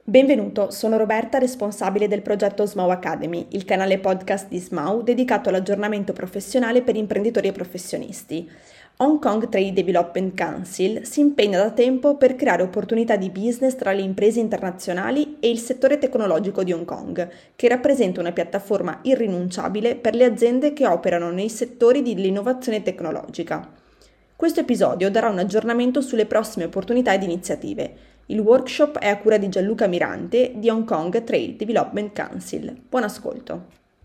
Benvenuto, sono Roberta, responsabile del progetto SMAU Academy, il canale podcast di SMAU dedicato all'aggiornamento professionale per imprenditori e professionisti. Hong Kong Trade Development Council si impegna da tempo per creare opportunità di business tra le imprese internazionali e il settore tecnologico di Hong Kong, che rappresenta una piattaforma irrinunciabile per le aziende che operano nei settori dell'innovazione tecnologica. Questo episodio darà un aggiornamento sulle prossime opportunità ed iniziative. Il workshop è a cura di Gianluca Mirante di Hong Kong Trade Development Council. Buon ascolto.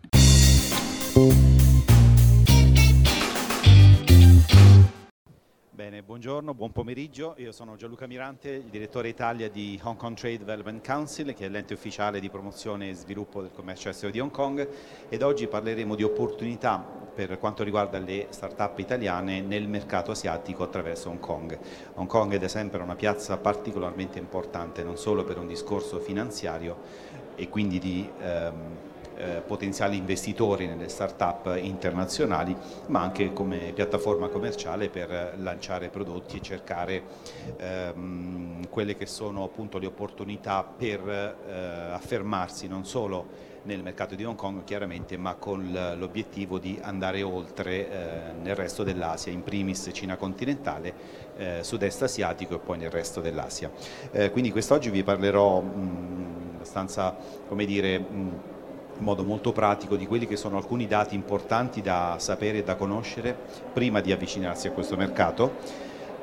Bene, buongiorno, buon pomeriggio. Io sono Gianluca Mirante, il direttore Italia di Hong Kong Trade Development Council, che è l'ente ufficiale di promozione e sviluppo del commercio estero di Hong Kong, ed oggi parleremo di opportunità per quanto riguarda le start-up italiane nel mercato asiatico attraverso Hong Kong. Hong Kong è da sempre una piazza particolarmente importante, non solo per un discorso finanziario e quindi di potenziali investitori nelle start-up internazionali, ma anche come piattaforma commerciale per lanciare prodotti e cercare quelle che sono appunto le opportunità per affermarsi non solo nel mercato di Hong Kong chiaramente, ma con l'obiettivo di andare oltre nel resto dell'Asia, in primis Cina continentale, sud-est asiatico e poi nel resto dell'Asia. Quindi quest'oggi vi parlerò abbastanza, come dire, in modo molto pratico di quelli che sono alcuni dati importanti da sapere e da conoscere prima di avvicinarsi a questo mercato.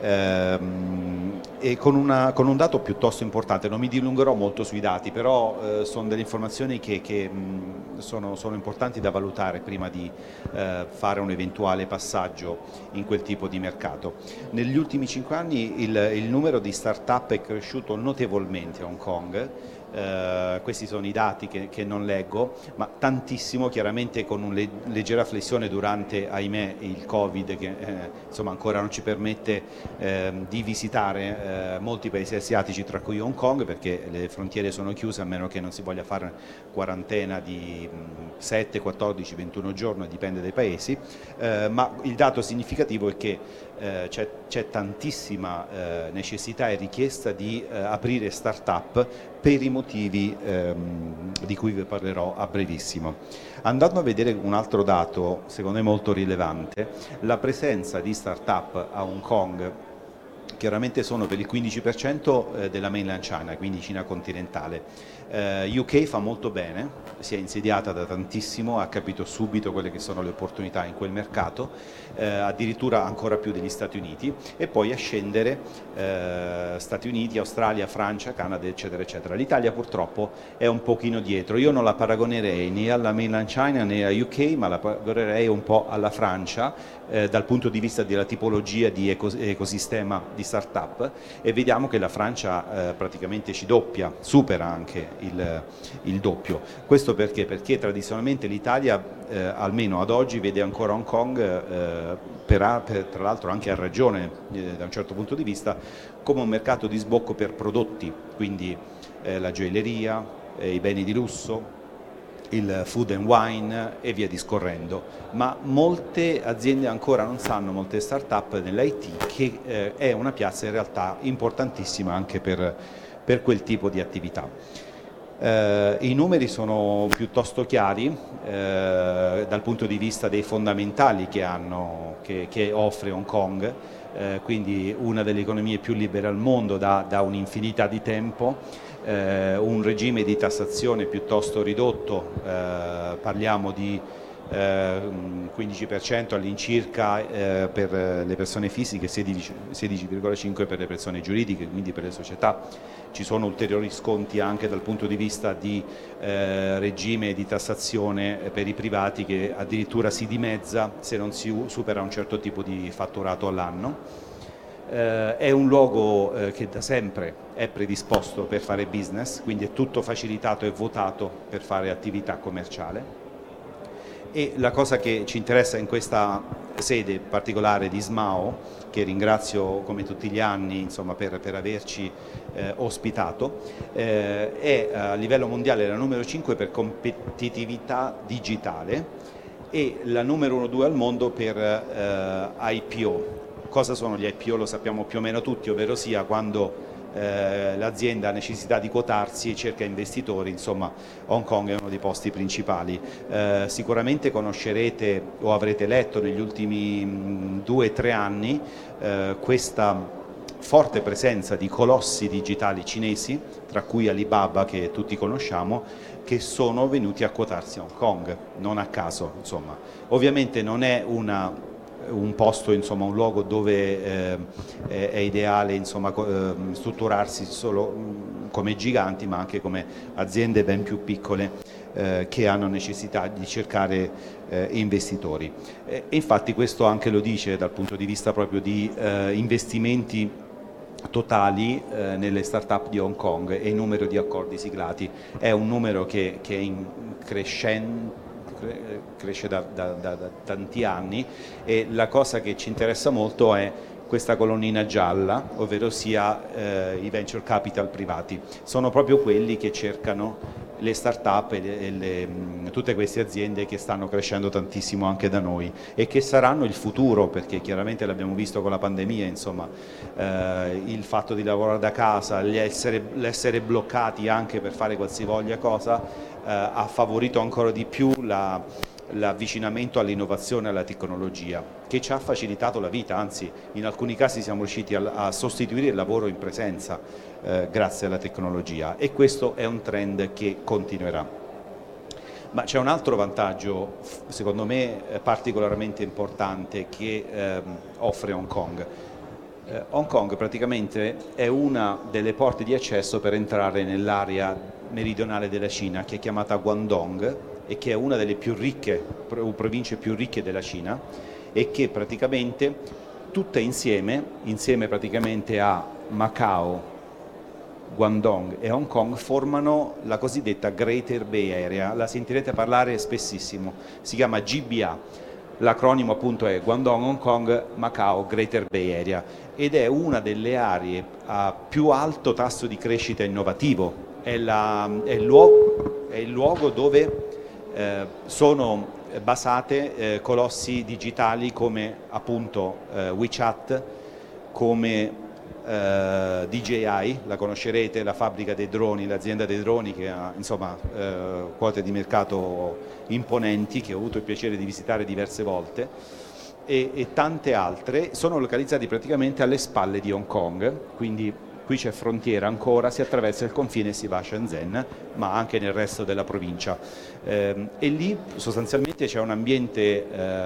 E con un dato piuttosto importante, non mi dilungherò molto sui dati, però sono delle informazioni che sono importanti da valutare prima di fare un eventuale passaggio in quel tipo di mercato. Negli ultimi 5 anni il numero di start-up è cresciuto notevolmente a Hong Kong. Questi sono i dati che non leggo, ma tantissimo, chiaramente con una leggera flessione durante, ahimè, il Covid che insomma ancora non ci permette di visitare molti paesi asiatici, tra cui Hong Kong, perché le frontiere sono chiuse a meno che non si voglia fare quarantena di 7, 14, 21 giorni, dipende dai paesi, ma il dato significativo è che c'è tantissima necessità e richiesta di aprire start-up per i motivi di cui vi parlerò a brevissimo. Andando a vedere un altro dato, secondo me molto rilevante, la presenza di start-up a Hong Kong chiaramente sono per il 15% della mainland China, quindi Cina continentale. UK fa molto bene, si è insediata da tantissimo, ha capito subito quelle che sono le opportunità in quel mercato, addirittura ancora più degli Stati Uniti, e poi a scendere Stati Uniti, Australia, Francia, Canada, eccetera, eccetera. L'Italia purtroppo è un pochino dietro. Io non la paragonerei né alla mainland China né a UK, ma la paragonerei un po' alla Francia dal punto di vista della tipologia di ecosistema di start-up, e vediamo che la Francia praticamente ci doppia, supera anche il doppio. Questo perché? Perché tradizionalmente l'Italia, almeno ad oggi, vede ancora Hong Kong, tra l'altro anche a ragione da un certo punto di vista, come un mercato di sbocco per prodotti, quindi la gioielleria, i beni di lusso, il food and wine e via discorrendo, ma molte aziende ancora non sanno, molte start-up nell'IT, che è una piazza in realtà importantissima anche per quel tipo di attività. I numeri sono piuttosto chiari dal punto di vista dei fondamentali che offre Hong Kong, quindi una delle economie più libere al mondo da un'infinità di tempo, un regime di tassazione piuttosto ridotto, parliamo di 15% all'incirca per le persone fisiche, 16,5% per le persone giuridiche, quindi per le società. Ci sono ulteriori sconti anche dal punto di vista di regime di tassazione per i privati, che addirittura si dimezza se non si supera un certo tipo di fatturato all'anno. È un luogo che da sempre è predisposto per fare business, quindi è tutto facilitato e votato per fare attività commerciale. E la cosa che ci interessa in questa sede particolare di SMAO, che ringrazio come tutti gli anni, insomma, per averci ospitato, è a livello mondiale la numero 5 per competitività digitale e la numero 1-2 al mondo per IPO. Cosa sono gli IPO? Lo sappiamo più o meno tutti, ovvero sia quando l'azienda ha necessità di quotarsi e cerca investitori, insomma Hong Kong è uno dei posti principali. Sicuramente conoscerete o avrete letto negli ultimi 2 o 3 anni questa forte presenza di colossi digitali cinesi, tra cui Alibaba, che tutti conosciamo, che sono venuti a quotarsi a Hong Kong, non a caso, insomma. Ovviamente non è un posto, insomma, un luogo dove è ideale, insomma, strutturarsi solo come giganti, ma anche come aziende ben più piccole che hanno necessità di cercare investitori. E infatti questo anche lo dice dal punto di vista proprio di investimenti totali nelle start-up di Hong Kong e il numero di accordi siglati. È un numero che è cresce da tanti anni, e la cosa che ci interessa molto è questa colonnina gialla, ovvero sia i venture capital privati. Sono proprio quelli che cercano le start-up e tutte queste aziende che stanno crescendo tantissimo anche da noi e che saranno il futuro, perché chiaramente l'abbiamo visto con la pandemia, insomma, il fatto di lavorare da casa, l'essere bloccati anche per fare qualsivoglia cosa ha favorito ancora di più l'avvicinamento all'innovazione e alla tecnologia, che ci ha facilitato la vita, anzi in alcuni casi siamo riusciti a sostituire il lavoro in presenza grazie alla tecnologia, e questo è un trend che continuerà. Ma c'è un altro vantaggio, secondo me particolarmente importante, che offre Hong Kong. Hong Kong praticamente è una delle porte di accesso per entrare nell'area meridionale della Cina, che è chiamata Guangdong, e che è una delle più ricche, province più ricche della Cina, e che praticamente tutte insieme praticamente a Macao, Guangdong e Hong Kong formano la cosiddetta Greater Bay Area. La sentirete parlare spessissimo, si chiama GBA, l'acronimo appunto è Guangdong, Hong Kong, Macao, Greater Bay Area, ed è una delle aree a più alto tasso di crescita innovativo. È il luogo dove sono basate colossi digitali come appunto WeChat, come DJI, la conoscerete, la fabbrica dei droni, l'azienda dei droni che ha, insomma, quote di mercato imponenti, che ho avuto il piacere di visitare diverse volte, e tante altre. Sono localizzati praticamente alle spalle di Hong Kong, quindi qui c'è frontiera ancora, si attraversa il confine e si va a Shenzhen, ma anche nel resto della provincia. E lì sostanzialmente c'è un ambiente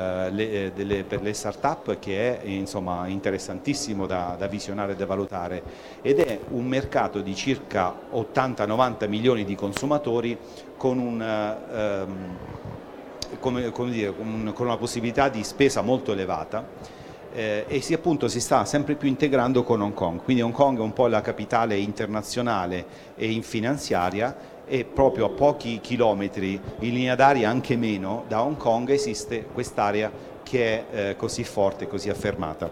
per le start-up che è, insomma, interessantissimo da visionare e da valutare, ed è un mercato di circa 80-90 milioni di consumatori con con una possibilità di spesa molto elevata. E si sta sempre più integrando con Hong Kong, quindi Hong Kong è un po' la capitale internazionale e finanziaria, e proprio a pochi chilometri, in linea d'aria anche meno, da Hong Kong esiste quest'area che è così forte e così affermata.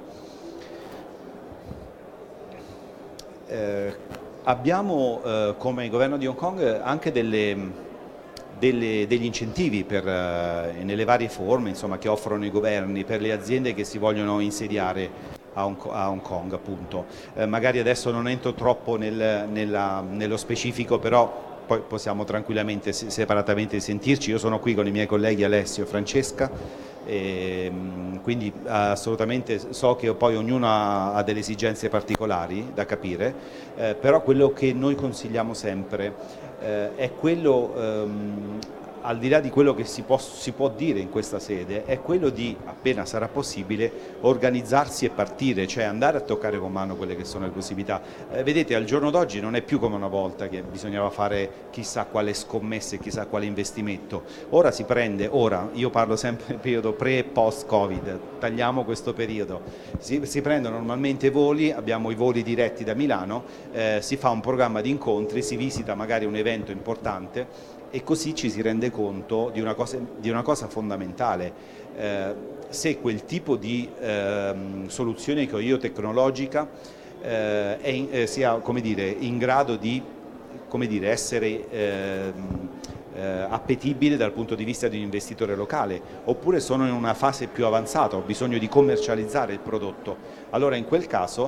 Abbiamo come governo di Hong Kong anche degli incentivi nelle varie forme, insomma, che offrono i governi per le aziende che si vogliono insediare a Hong Kong, appunto. Magari adesso non entro troppo nello specifico, però poi possiamo tranquillamente separatamente sentirci. Io sono qui con i miei colleghi Alessio e Francesca, quindi assolutamente so che poi ognuno ha delle esigenze particolari da capire, però quello che noi consigliamo sempre è quello, al di là di quello che si può dire in questa sede, è quello di, appena sarà possibile, organizzarsi e partire, cioè andare a toccare con mano quelle che sono le possibilità. Vedete, al giorno d'oggi non è più come una volta che bisognava fare chissà quale scommesse, chissà quale investimento. Ora si prende, io parlo sempre del periodo pre e post Covid, tagliamo questo periodo, si prendono normalmente voli, abbiamo i voli diretti da Milano, si fa un programma di incontri, si visita magari un evento importante, e così ci si rende conto di una cosa fondamentale. Se quel tipo di soluzione che ho io tecnologica sia, come dire, in grado di, come dire, essere appetibile dal punto di vista di un investitore locale, oppure sono in una fase più avanzata, ho bisogno di commercializzare il prodotto, allora in quel caso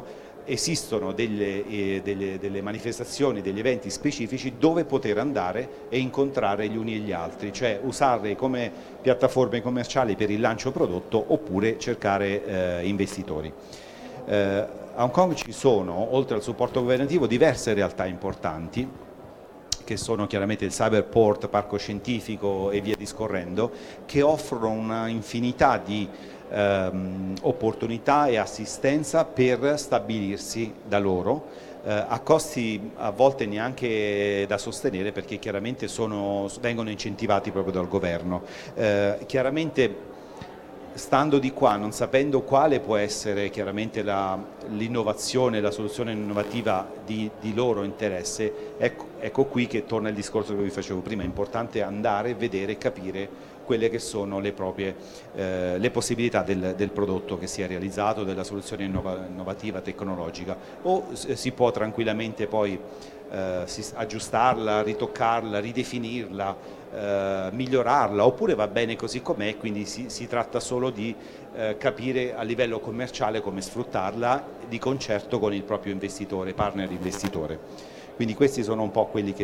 esistono delle manifestazioni, degli eventi specifici dove poter andare e incontrare gli uni e gli altri, cioè usarle come piattaforme commerciali per il lancio prodotto oppure cercare investitori. A Hong Kong ci sono, oltre al supporto governativo, diverse realtà importanti, che sono chiaramente il Cyberport, Parco Scientifico e via discorrendo, che offrono una infinità di opportunità e assistenza per stabilirsi da loro a costi a volte neanche da sostenere, perché chiaramente vengono incentivati proprio dal governo. Chiaramente stando di qua, non sapendo quale può essere chiaramente l'innovazione, la soluzione innovativa di loro interesse, ecco qui che torna il discorso che vi facevo prima: è importante andare, vedere e capire quelle che sono le possibilità del prodotto che si è realizzato, della soluzione innovativa, tecnologica, o si può tranquillamente poi aggiustarla, ritoccarla, ridefinirla, migliorarla, oppure va bene così com'è, quindi si tratta solo di capire a livello commerciale come sfruttarla di concerto con il proprio investitore, partner investitore. Quindi questi sono un po' quelli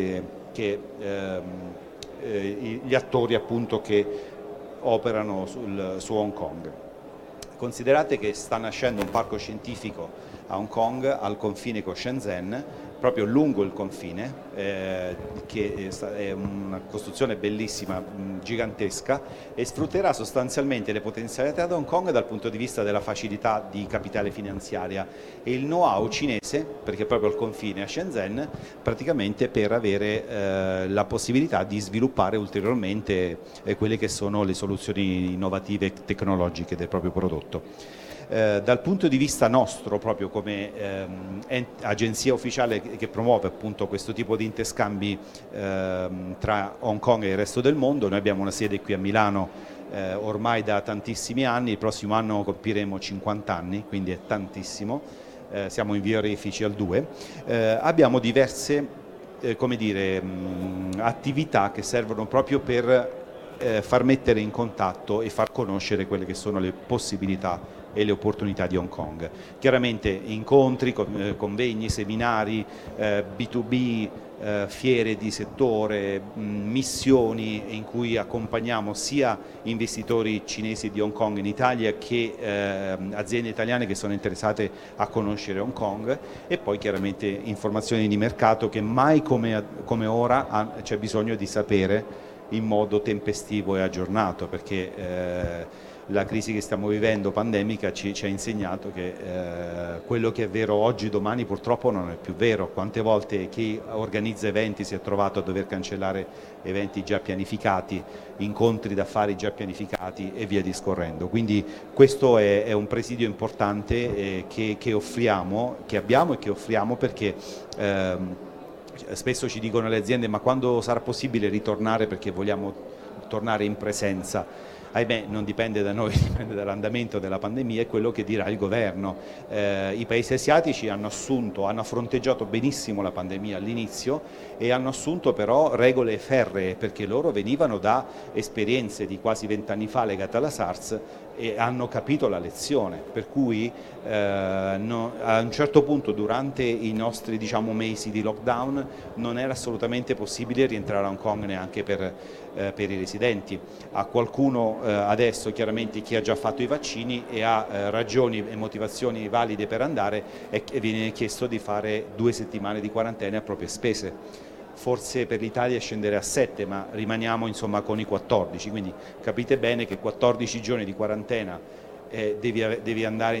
gli attori appunto che operano su Hong Kong. Considerate che sta nascendo un parco scientifico a Hong Kong al confine con Shenzhen, proprio lungo il confine, che è una costruzione bellissima, gigantesca, e sfrutterà sostanzialmente le potenzialità di Hong Kong dal punto di vista della facilità di capitale finanziaria e il know-how cinese, perché proprio al confine a Shenzhen, praticamente per avere la possibilità di sviluppare ulteriormente quelle che sono le soluzioni innovative e tecnologiche del proprio prodotto. Dal punto di vista nostro, proprio come agenzia ufficiale che promuove appunto questo tipo di interscambi tra Hong Kong e il resto del mondo, noi abbiamo una sede qui a Milano ormai da tantissimi anni, il prossimo anno compiremo 50 anni, quindi è tantissimo, siamo in via Refici al 2, abbiamo diverse attività che servono proprio per far mettere in contatto e far conoscere quelle che sono le possibilità e le opportunità di Hong Kong. Chiaramente incontri, convegni, seminari, B2B, fiere di settore, missioni in cui accompagniamo sia investitori cinesi di Hong Kong in Italia che aziende italiane che sono interessate a conoscere Hong Kong, e poi chiaramente informazioni di mercato che mai come ora c'è bisogno di sapere in modo tempestivo e aggiornato, perché la crisi che stiamo vivendo pandemica ci ha insegnato che quello che è vero oggi, domani purtroppo non è più vero. Quante volte chi organizza eventi si è trovato a dover cancellare eventi già pianificati, incontri d'affari già pianificati e via discorrendo. Quindi questo è un presidio importante che offriamo, che abbiamo e che offriamo, perché spesso ci dicono le aziende: ma quando sarà possibile ritornare, perché vogliamo tornare in presenza? Ahimè, non dipende da noi, dipende dall'andamento della pandemia e quello che dirà il governo. I paesi asiatici hanno fronteggiato benissimo la pandemia all'inizio e hanno assunto però regole ferree, perché loro venivano da esperienze di quasi 20 anni fa legate alla SARS e hanno capito la lezione, per cui a un certo punto durante i nostri mesi di lockdown non era assolutamente possibile rientrare a Hong Kong neanche per i residenti. A qualcuno adesso, chiaramente chi ha già fatto i vaccini e ha ragioni e motivazioni valide per andare, e viene chiesto di fare 2 settimane di quarantena a proprie spese. Forse per l'Italia scendere a 7, ma rimaniamo con i 14, quindi capite bene che 14 giorni di quarantena devi andare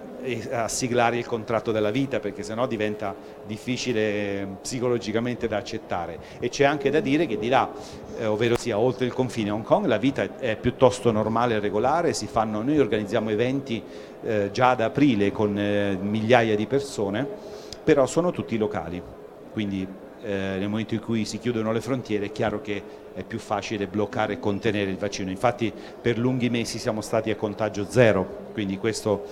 a siglare il contratto della vita, perché sennò diventa difficile psicologicamente da accettare. E c'è anche da dire che di là, ovvero sia oltre il confine Hong Kong, la vita è piuttosto normale e regolare. Noi organizziamo eventi già ad aprile con migliaia di persone, però sono tutti locali, quindi nel momento in cui si chiudono le frontiere è chiaro che è più facile bloccare e contenere il vaccino. Infatti per lunghi mesi siamo stati a contagio zero, quindi questo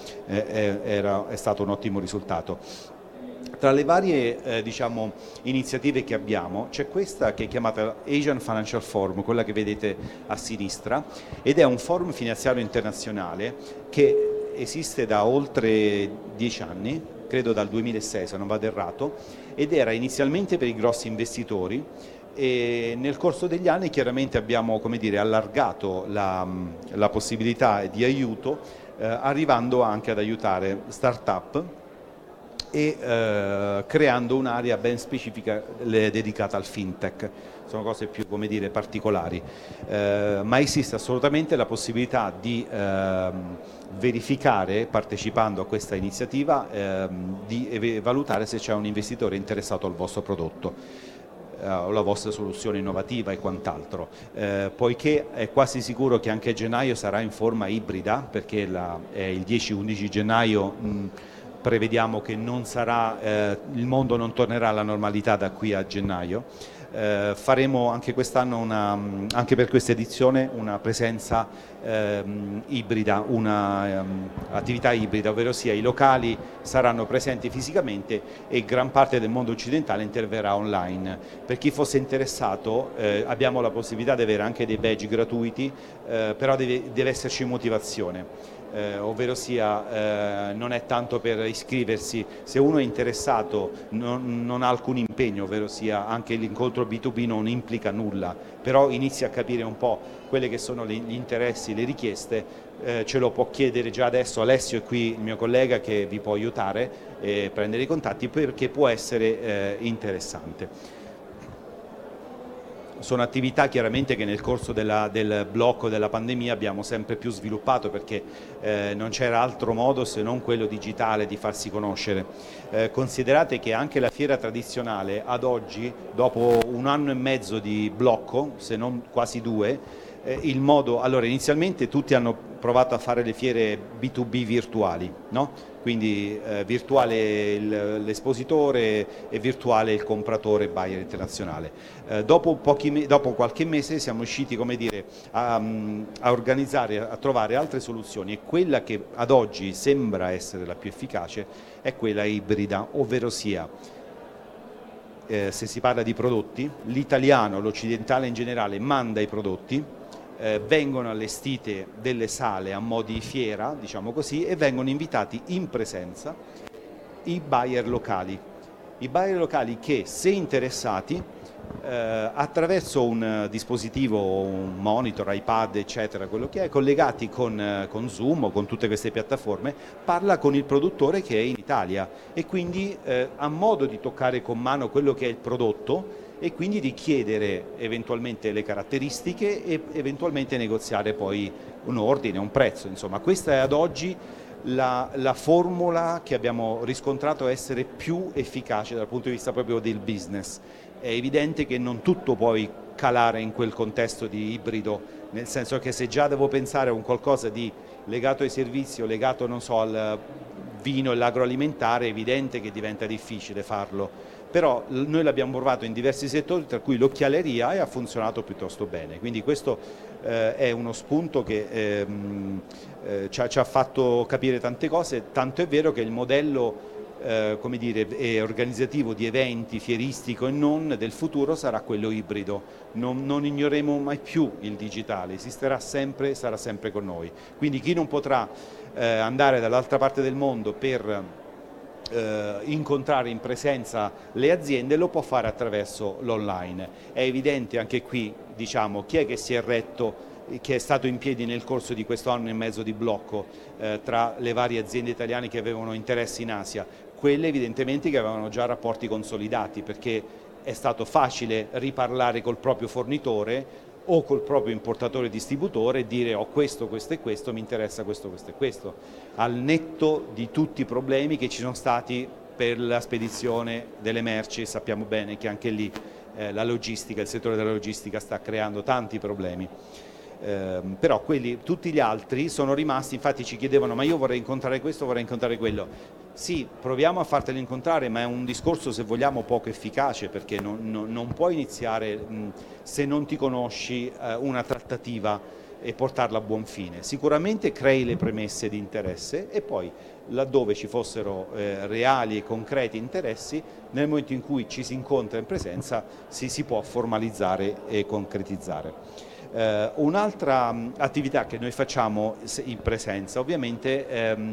è stato un ottimo risultato. Tra le varie iniziative che abbiamo c'è questa che è chiamata Asian Financial Forum, quella che vedete a sinistra, ed è un forum finanziario internazionale che esiste da oltre 10 anni, credo dal 2006 se non vado errato, ed era inizialmente per i grossi investitori, e nel corso degli anni chiaramente abbiamo, come dire, allargato la possibilità di aiuto, arrivando anche ad aiutare start-up e creando un'area ben specifica dedicata al fintech. Sono cose più, come dire, particolari, ma esiste assolutamente la possibilità di verificare, partecipando a questa iniziativa, di valutare se c'è un investitore interessato al vostro prodotto o la vostra soluzione innovativa e quant'altro, poiché è quasi sicuro che anche gennaio sarà in forma ibrida, perché il 10-11 gennaio prevediamo che non sarà, il mondo non tornerà alla normalità da qui a gennaio. Faremo anche quest'anno, anche per questa edizione, una presenza ibrida, attività ibrida, ovvero sia i locali saranno presenti fisicamente e gran parte del mondo occidentale interverrà online. Per chi fosse interessato abbiamo la possibilità di avere anche dei badge gratuiti, però deve esserci motivazione. Ovvero sia non è tanto per iscriversi, se uno è interessato non ha alcun impegno, ovvero sia anche l'incontro B2B non implica nulla, però inizia a capire un po' quelli che sono gli interessi, le richieste, ce lo può chiedere già adesso. Alessio è qui, il mio collega, che vi può aiutare e prendere i contatti, perché può essere interessante. Sono attività chiaramente che nel corso del blocco della pandemia abbiamo sempre più sviluppato, perché non c'era altro modo se non quello digitale di farsi conoscere. Considerate che anche la fiera tradizionale ad oggi, dopo 1 anno e mezzo di blocco, se non quasi 2, allora inizialmente tutti hanno provato a fare le fiere B2B virtuali, no? Quindi virtuale l'espositore e virtuale il compratore buyer internazionale. Dopo qualche mese siamo riusciti, come dire, a organizzare, a trovare altre soluzioni, e quella che ad oggi sembra essere la più efficace è quella ibrida, ovvero sia se si parla di prodotti, l'italiano, l'occidentale in generale, manda i prodotti, vengono allestite delle sale a mo' di fiera, diciamo così, e vengono invitati in presenza i buyer locali che, se interessati, attraverso un dispositivo, un monitor, iPad, eccetera, quello che è, collegati con Zoom o con tutte queste piattaforme, parla con il produttore che è in Italia, e quindi ha modo di toccare con mano quello che è il prodotto, e quindi di chiedere eventualmente le caratteristiche e eventualmente negoziare poi un ordine, un prezzo. Insomma, questa è ad oggi la formula che abbiamo riscontrato essere più efficace dal punto di vista proprio del business. È evidente che non tutto puoi calare in quel contesto di ibrido, nel senso che se già devo pensare a un qualcosa di legato ai servizi o legato, non so, al vino e l'agroalimentare, è evidente che diventa difficile farlo. Però noi l'abbiamo provato in diversi settori, tra cui l'occhialeria, e ha funzionato piuttosto bene. Quindi questo è uno spunto che ci ha fatto capire tante cose, tanto è vero che il modello come dire, organizzativo di eventi, fieristico e non, del futuro sarà quello ibrido. Non ignoreremo mai più il digitale, esisterà sempre, sarà sempre con noi. Quindi chi non potrà andare dall'altra parte del mondo per incontrare in presenza le aziende, lo può fare attraverso l'online. È evidente anche qui, diciamo, chi è che si è retto, che è stato in piedi nel corso di questo anno e mezzo di blocco tra le varie aziende italiane che avevano interessi in Asia, quelle evidentemente che avevano già rapporti consolidati, perché è stato facile riparlare col proprio fornitore o col proprio importatore distributore e dire ho questo, questo e questo, mi interessa questo, questo e questo, al netto di tutti i problemi che ci sono stati per la spedizione delle merci. Sappiamo bene che anche lì la logistica, il settore della logistica sta creando tanti problemi. Però tutti gli altri sono rimasti, infatti ci chiedevano ma io vorrei incontrare questo, vorrei incontrare quello. Sì, proviamo a farteli incontrare, ma è un discorso, se vogliamo, poco efficace, perché non puoi iniziare, se non ti conosci, una trattativa e portarla a buon fine. Sicuramente crei le premesse di interesse, e poi laddove ci fossero reali e concreti interessi, nel momento in cui ci si incontra in presenza si può formalizzare e concretizzare. Un'altra attività che noi facciamo in presenza ovviamente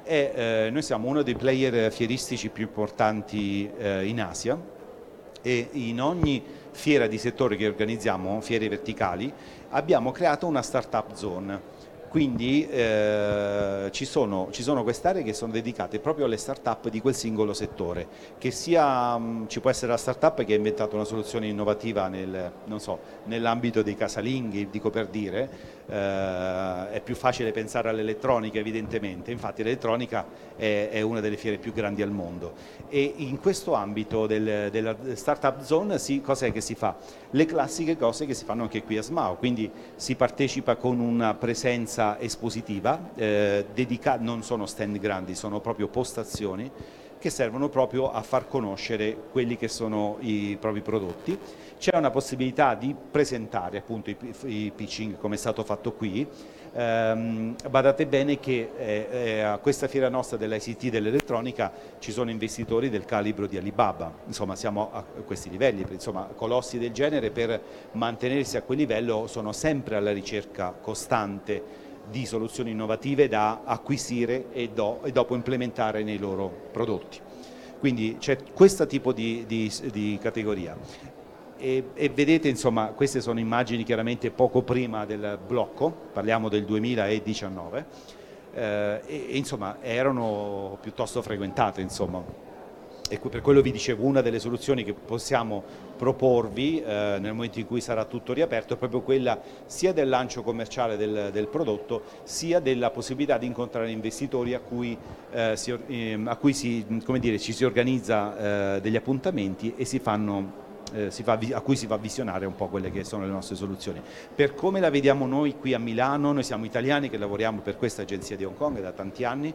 Noi siamo uno dei player fieristici più importanti in Asia, e in ogni fiera di settore che organizziamo, fiere verticali, abbiamo creato una startup zone. Quindi ci sono queste aree che sono dedicate proprio alle start-up di quel singolo settore, che sia, ci può essere la start-up che ha inventato una soluzione innovativa nell'ambito dei casalinghi, dico per dire, è più facile pensare all'elettronica evidentemente, infatti l'elettronica è una delle fiere più grandi al mondo, e in questo ambito della startup zone cos'è che si fa? Le classiche cose che si fanno anche qui a SMAU, quindi si partecipa con una presenza espositiva, non sono stand grandi, sono proprio postazioni che servono proprio a far conoscere quelli che sono i propri prodotti. C'è una possibilità di presentare appunto i pitching come è stato fatto qui. Badate bene che a questa fiera nostra dell'ICT dell'elettronica ci sono investitori del calibro di Alibaba, insomma siamo a questi livelli, insomma colossi del genere per mantenersi a quel livello sono sempre alla ricerca costante di soluzioni innovative da acquisire e dopo implementare nei loro prodotti. Quindi c'è questo tipo di categoria. E vedete, insomma, queste sono immagini chiaramente poco prima del blocco, parliamo del 2019, insomma erano piuttosto frequentate, insomma. E per quello vi dicevo, una delle soluzioni che possiamo proporvi nel momento in cui sarà tutto riaperto è proprio quella sia del lancio commerciale del prodotto, sia della possibilità di incontrare investitori a cui ci si organizza degli appuntamenti e a cui si fa visionare un po' quelle che sono le nostre soluzioni. Per come la vediamo noi qui a Milano, noi siamo italiani che lavoriamo per questa agenzia di Hong Kong da tanti anni,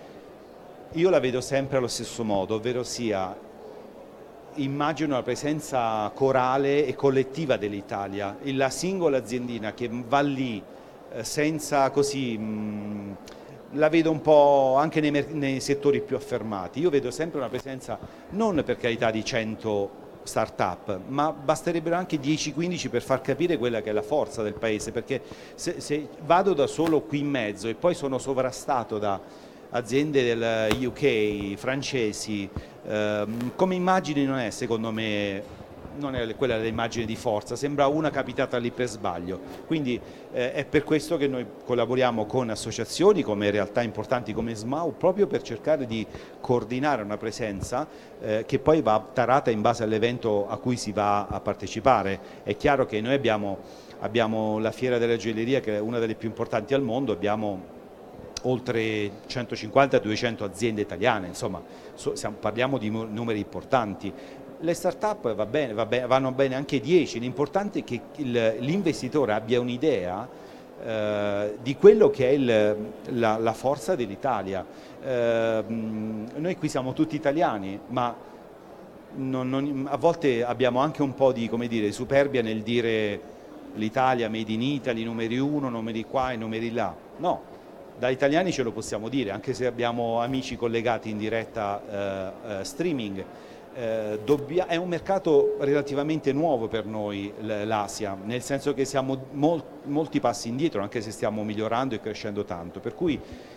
io la vedo sempre allo stesso modo, ovvero sia immagino la presenza corale e collettiva dell'Italia, la singola aziendina che va lì senza così, la vedo un po' anche nei settori più affermati, io vedo sempre una presenza non per carità di 100 start-up, ma basterebbero anche 10-15 per far capire quella che è la forza del paese, perché se vado da solo qui in mezzo e poi sono sovrastato da aziende del UK, francesi, come immagine non è, secondo me, non è quella dell'immagine di forza, sembra una capitata lì per sbaglio. Quindi è per questo che noi collaboriamo con associazioni come realtà importanti come SMAU, proprio per cercare di coordinare una presenza che poi va tarata in base all'evento a cui si va a partecipare. È chiaro che noi abbiamo la Fiera della Gioielleria, che è una delle più importanti al mondo, abbiamo oltre 150-200 aziende italiane, insomma parliamo di numeri importanti. Le start-up vanno bene anche 10, l'importante è che l'investitore abbia un'idea di quello che è la forza dell'Italia. Noi qui siamo tutti italiani, ma a volte abbiamo anche un po' di, come dire, superbia nel dire l'Italia, made in Italy, numeri 1, numeri qua e numeri là. No. Da italiani ce lo possiamo dire, anche se abbiamo amici collegati in diretta streaming. È un mercato relativamente nuovo per noi l'Asia, nel senso che siamo molti passi indietro, anche se stiamo migliorando e crescendo tanto. Per cui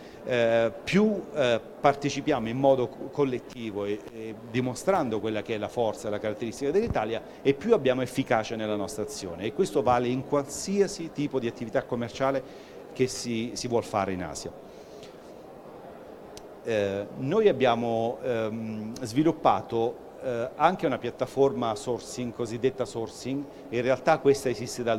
più partecipiamo in modo collettivo e dimostrando quella che è la forza e la caratteristica dell'Italia, e più abbiamo efficacia nella nostra azione. E questo vale in qualsiasi tipo di attività commerciale che si vuol fare in Asia. Noi abbiamo sviluppato anche una piattaforma sourcing, cosiddetta sourcing, in realtà questa esiste dal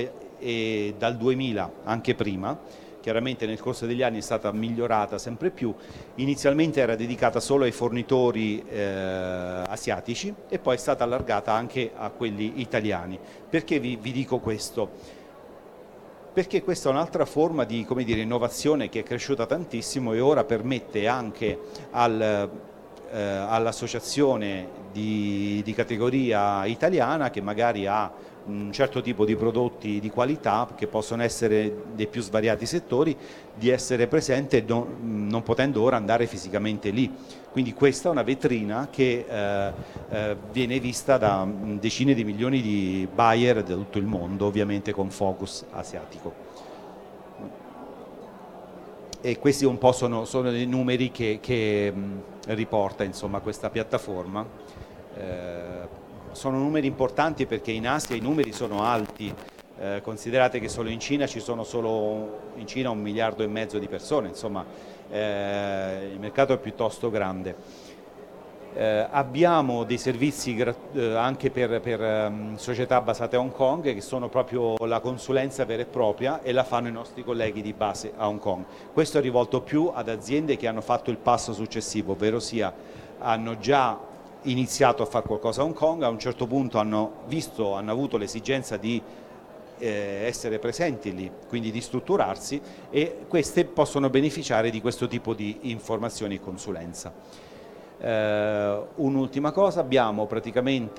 2000, anche prima, chiaramente nel corso degli anni è stata migliorata sempre più, inizialmente era dedicata solo ai fornitori asiatici e poi è stata allargata anche a quelli italiani. Perché vi dico questo? Perché questa è un'altra forma di, come dire, innovazione che è cresciuta tantissimo e ora permette anche all'associazione di categoria italiana, che magari ha un certo tipo di prodotti di qualità che possono essere dei più svariati settori, di essere presente non potendo ora andare fisicamente lì. Quindi questa è una vetrina che viene vista da decine di milioni di buyer da tutto il mondo, ovviamente con focus asiatico. e questi un po' sono i numeri che riporta, insomma, questa piattaforma. Sono numeri importanti perché in Asia i numeri sono alti. Considerate che solo in Cina ci sono solo 1,5 miliardi di persone, insomma il mercato è piuttosto grande. Abbiamo dei servizi anche per società basate a Hong Kong, che sono proprio la consulenza vera e propria, e la fanno i nostri colleghi di base a Hong Kong. Questo è rivolto più ad aziende che hanno fatto il passo successivo, ovvero sia hanno già iniziato a fare qualcosa a Hong Kong, a un certo punto hanno avuto l'esigenza di essere presenti lì, quindi di strutturarsi, e queste possono beneficiare di questo tipo di informazioni e consulenza. Un'ultima cosa, abbiamo praticamente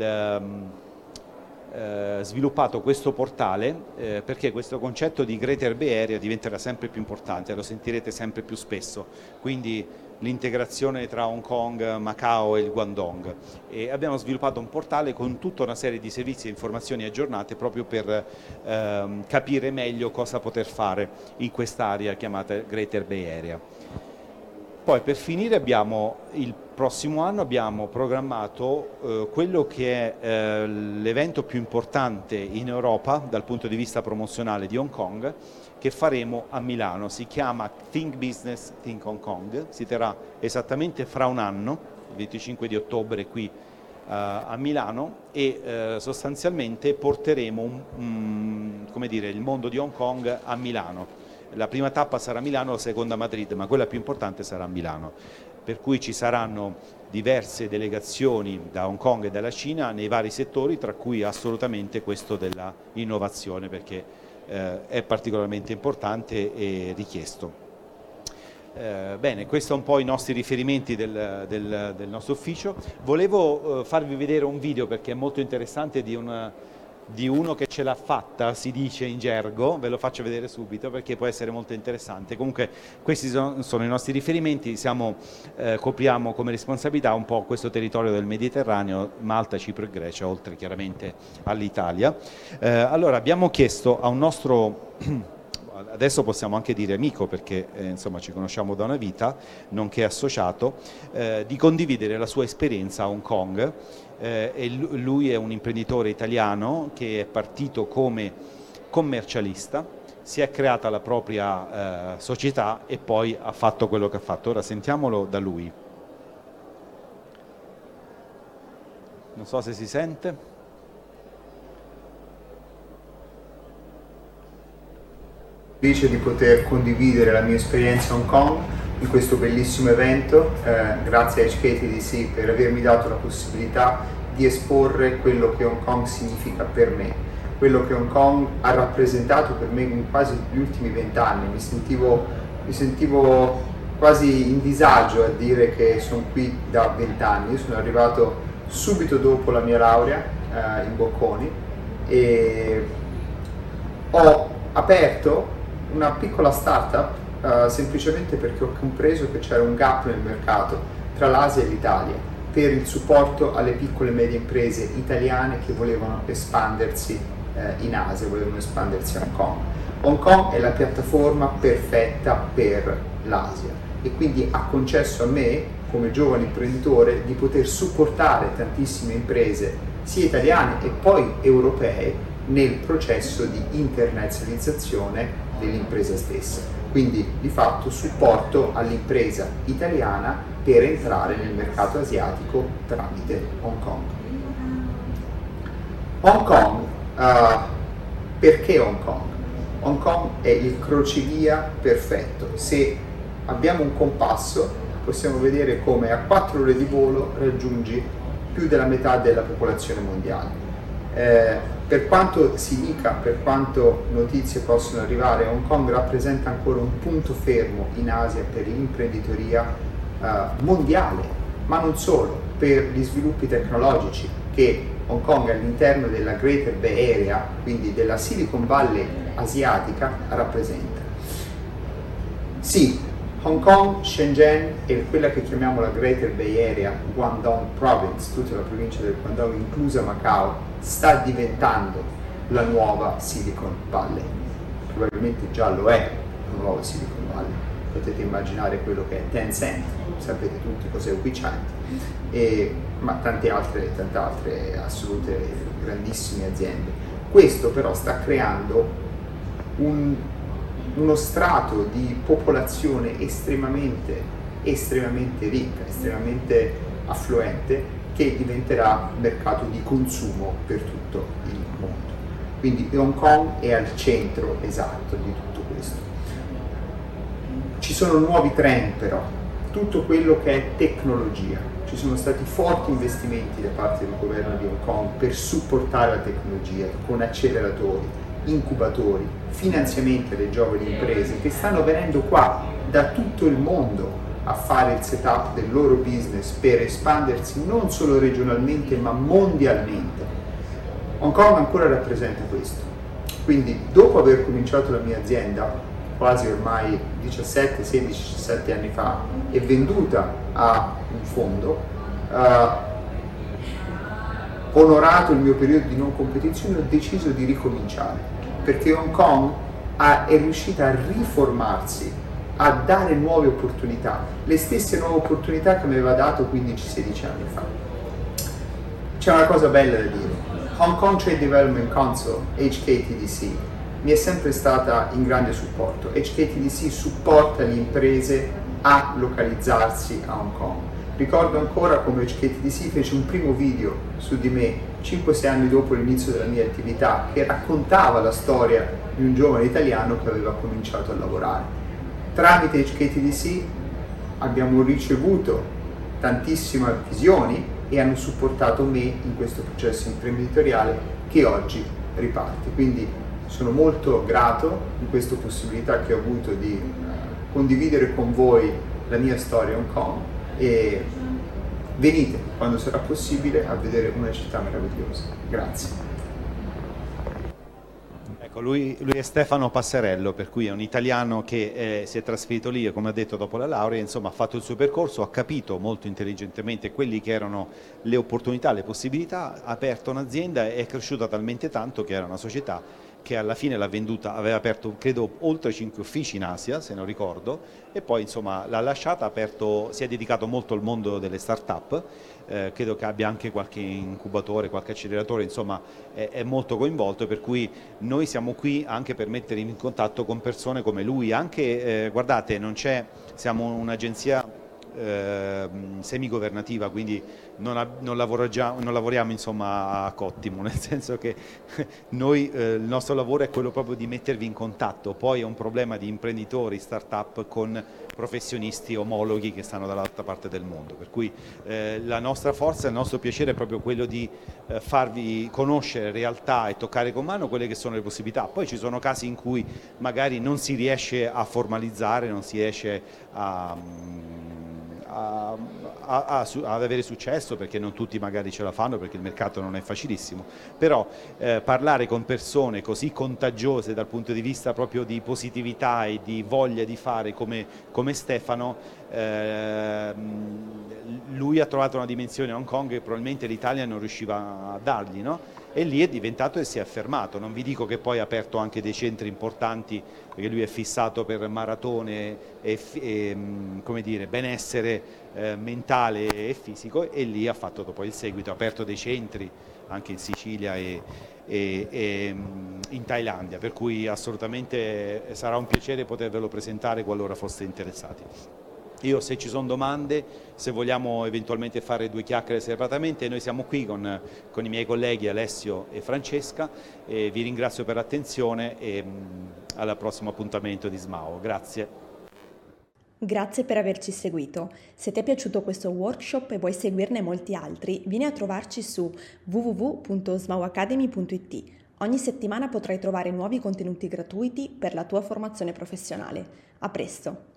sviluppato questo portale perché questo concetto di Greater Bay Area diventerà sempre più importante, lo sentirete sempre più spesso, quindi l'integrazione tra Hong Kong, Macao e il Guangdong, e abbiamo sviluppato un portale con tutta una serie di servizi e informazioni aggiornate proprio per capire meglio cosa poter fare in quest'area chiamata Greater Bay Area. Poi per finire il prossimo anno abbiamo programmato quello che è l'evento più importante in Europa dal punto di vista promozionale di Hong Kong, che faremo a Milano. Si chiama Think Business, Think Hong Kong, si terrà esattamente fra un anno, il 25 di ottobre qui a Milano, e sostanzialmente porteremo come dire, il mondo di Hong Kong a Milano. La prima tappa sarà a Milano, la seconda a Madrid, ma quella più importante sarà a Milano, per cui ci saranno diverse delegazioni da Hong Kong e dalla Cina nei vari settori, tra cui assolutamente questo della innovazione, perché è particolarmente importante e richiesto. Bene, questi sono un po' i nostri riferimenti del nostro ufficio. Volevo farvi vedere un video perché è molto interessante di uno che ce l'ha fatta, si dice in gergo, ve lo faccio vedere subito perché può essere molto interessante. Comunque questi sono i nostri riferimenti, copriamo come responsabilità un po' questo territorio del Mediterraneo, Malta, Cipro e Grecia, oltre chiaramente all'Italia. Allora abbiamo chiesto a un nostro, adesso possiamo anche dire amico perché insomma ci conosciamo da una vita, nonché associato, di condividere la sua esperienza a Hong Kong. E lui è un imprenditore italiano che è partito come commercialista, si è creata la propria società e poi ha fatto quello che ha fatto. Ora sentiamolo da lui. Non so se si sente. Felice di poter condividere la mia esperienza a Hong Kong in questo bellissimo evento, grazie a HKTDC per avermi dato la possibilità di esporre quello che Hong Kong significa per me, quello che Hong Kong ha rappresentato per me in quasi gli ultimi 20 anni. Mi sentivo quasi in disagio a dire che sono qui da 20 anni. Io sono arrivato subito dopo la mia laurea in Bocconi e ho aperto una piccola startup semplicemente perché ho compreso che c'era un gap nel mercato tra l'Asia e l'Italia per il supporto alle piccole e medie imprese italiane che volevano espandersi in Asia, volevano espandersi a Hong Kong. Hong Kong è la piattaforma perfetta per l'Asia e quindi ha concesso a me, come giovane imprenditore, di poter supportare tantissime imprese, sia italiane e poi europee, nel processo di internazionalizzazione dell'impresa stessa. Quindi di fatto supporto all'impresa italiana per entrare nel mercato asiatico tramite Hong Kong. Hong Kong, perché Hong Kong? Hong Kong è il crocevia perfetto. Se abbiamo un compasso possiamo vedere come a 4 ore di volo raggiungi più della metà della popolazione mondiale. Per quanto si dica, per quanto notizie possono arrivare, Hong Kong rappresenta ancora un punto fermo in Asia per l'imprenditoria mondiale, ma non solo, per gli sviluppi tecnologici che Hong Kong all'interno della Greater Bay Area, quindi della Silicon Valley asiatica, rappresenta. Sì, Hong Kong, Shenzhen e quella che chiamiamo la Greater Bay Area, Guangdong Province, tutta la provincia del Guangdong, inclusa Macao, sta diventando la nuova Silicon Valley. Probabilmente già lo è, nuovo Silicon Valley. Potete immaginare quello che è Tencent, sapete tutti cos'è WeChat, ma tante altre assolute grandissime aziende. Questo però sta creando uno strato di popolazione estremamente ricca, estremamente affluente, che diventerà mercato di consumo per tutto il mondo. Quindi Hong Kong è al centro esatto di tutto questo. Ci sono nuovi trend però, tutto quello che è tecnologia. Ci sono stati forti investimenti da parte del governo di Hong Kong per supportare la tecnologia con acceleratori, incubatori, finanziamenti alle giovani imprese che stanno venendo qua da tutto il mondo a fare il setup del loro business per espandersi non solo regionalmente ma mondialmente. Hong Kong ancora rappresenta questo. Quindi dopo aver cominciato la mia azienda, quasi ormai 17 anni fa, e venduta a un fondo, onorato il mio periodo di non competizione, ho deciso di ricominciare, perché Hong Kong è riuscita a riformarsi, a dare nuove opportunità, le stesse nuove opportunità che mi aveva dato 15-16 anni fa. C'è una cosa bella da dire. Hong Kong Trade Development Council, HKTDC, mi è sempre stata in grande supporto. HKTDC supporta le imprese a localizzarsi a Hong Kong. Ricordo ancora come HKTDC fece un primo video su di me 5-6 anni dopo l'inizio della mia attività, che raccontava la storia di un giovane italiano che aveva cominciato a lavorare. Tramite HKTDC abbiamo ricevuto tantissime visioni e hanno supportato me in questo processo imprenditoriale che oggi riparte. Quindi sono molto grato di questa possibilità che ho avuto di condividere con voi la mia storia a Hong Kong, e venite quando sarà possibile a vedere una città meravigliosa. Grazie. Lui è Stefano Passerello, per cui è un italiano che si è trasferito lì, come ha detto, dopo la laurea, insomma ha fatto il suo percorso, ha capito molto intelligentemente quelli che erano le opportunità, le possibilità, ha aperto un'azienda e è cresciuta talmente tanto che era una società che alla fine l'ha venduta, aveva aperto credo oltre 5 uffici in Asia, se non ricordo, e poi insomma l'ha lasciata, si è dedicato molto al mondo delle start-up, credo che abbia anche qualche incubatore, qualche acceleratore, insomma è molto coinvolto, per cui noi siamo qui anche per mettere in contatto con persone come lui, anche guardate, siamo un'agenzia semigovernativa, quindi non lavoriamo insomma a cottimo, nel senso che noi il nostro lavoro è quello proprio di mettervi in contatto, poi è un problema di imprenditori, start-up con professionisti omologhi che stanno dall'altra parte del mondo, per cui la nostra forza, il nostro piacere è proprio quello di farvi conoscere realtà e toccare con mano quelle che sono le possibilità. Poi ci sono casi in cui magari non si riesce a formalizzare, non si riesce ad avere successo, perché non tutti magari ce la fanno, perché il mercato non è facilissimo, però parlare con persone così contagiose dal punto di vista proprio di positività e di voglia di fare come Stefano, lui ha trovato una dimensione a Hong Kong che probabilmente l'Italia non riusciva a dargli, no? E lì è diventato e si è affermato. Non vi dico che poi ha aperto anche dei centri importanti, perché lui è fissato per maratone e come dire, benessere mentale e fisico, e lì ha fatto dopo il seguito, ha aperto dei centri anche in Sicilia e in Thailandia, per cui assolutamente sarà un piacere potervelo presentare qualora foste interessati. Io, se ci sono domande, se vogliamo eventualmente fare due chiacchiere separatamente, noi siamo qui con i miei colleghi Alessio e Francesca, e vi ringrazio per l'attenzione e al prossimo appuntamento di SMAO. Grazie. Grazie per averci seguito. Se ti è piaciuto questo workshop e vuoi seguirne molti altri, vieni a trovarci su www.smauacademy.it. Ogni settimana potrai trovare nuovi contenuti gratuiti per la tua formazione professionale. A presto!